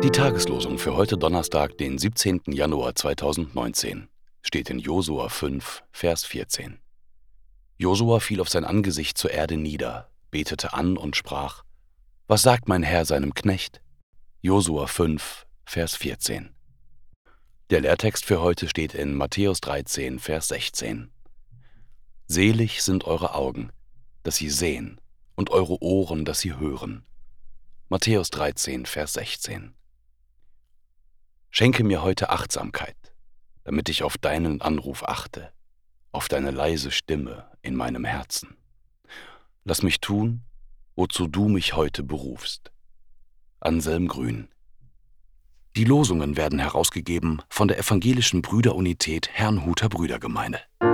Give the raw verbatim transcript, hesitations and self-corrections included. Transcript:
Die Tageslosung für heute Donnerstag, den siebzehnten Januar zweitausendneunzehn, steht in Josua fünf, Vers vierzehn. Josua fiel auf sein Angesicht zur Erde nieder, betete an und sprach: Was sagt mein Herr seinem Knecht? Josua fünf, Vers vierzehn. Der Lehrtext für heute steht in Matthäus dreizehn, Vers sechzehn. Selig sind eure Augen, dass sie sehen, und eure Ohren, dass sie hören. Matthäus dreizehn, Vers sechzehn. Schenke mir heute Achtsamkeit, damit ich auf deinen Anruf achte, auf deine leise Stimme in meinem Herzen. Lass mich tun, wozu du mich heute berufst. Anselm Grün. Die Losungen werden herausgegeben von der Evangelischen Brüderunität Herrnhuter Brüdergemeine.